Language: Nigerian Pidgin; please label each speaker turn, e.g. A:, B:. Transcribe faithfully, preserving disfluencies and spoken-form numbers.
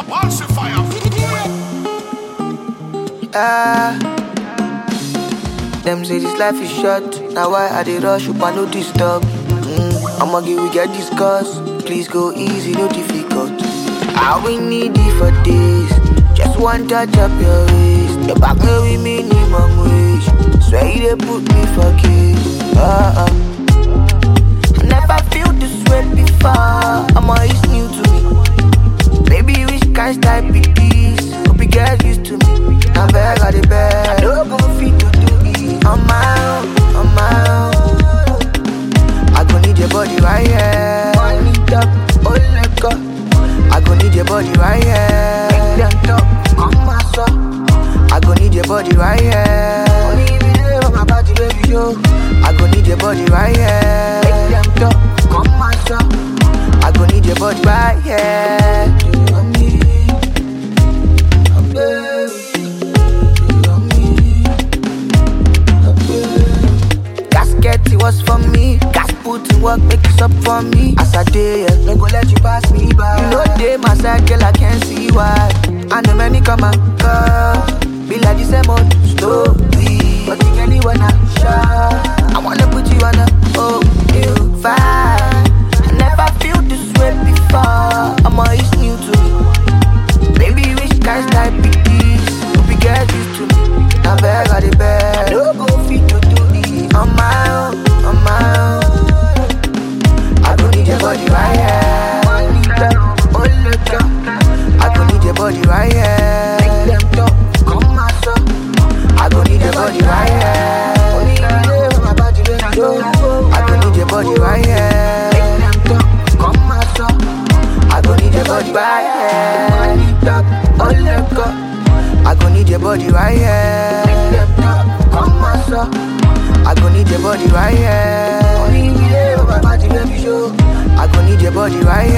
A: Watch the fire.
B: Ah, them say this life is short. Now why I dey rush up and no disturb? Mm, I'ma give we get discuss. Please go easy, no difficult. I we need it for days. Just one touch up your waist. Your back no be minimum wage. Swear you dey put me for case. Uh uh. I never feel this way before. I'ma it's new to me. Baby, which kind style be this? Hope you get used to me. I beg, I dey beg. I don't go fit to do it on my own, on my own. I gon' need your body right here. I need up, oh let go. I gon' need your body right here. Make them talk, come my soul. I gon' need your body right here. Only if you live on my body, baby, show. I gon' need your body right here. Make them talk, come my soul. I gon' need your body right here. Do you want me? I'm baby. Gasket, it was for me. Gas put in work, make it up for me. As I day, yeah, no go let you pass me by. You know they my side, girl, I can't see why. And the many come and go. Be like the same old story. But you really wanna show. I wanna put you on a oh, you vibe. I never feel this way before. I'm always new to me. Baby, which kind style be this? Hope you get used to me. I beg, I dey beg. I don't go fit to do it on my own, on my own. I don't need your body right here. I need that, oh look up. I don't need your body right here. Make them talk, come my soul. I don't need your body right here. Only you live on my body, baby. I don't need your body right here. Make them talk, come my soul. I don't need your body right here. I need that, oh look up. I gon' need your body right here. Make them talk, come my soul. I gon' need your body right here. Only you live on my body, baby, show. I gon' need your body right here.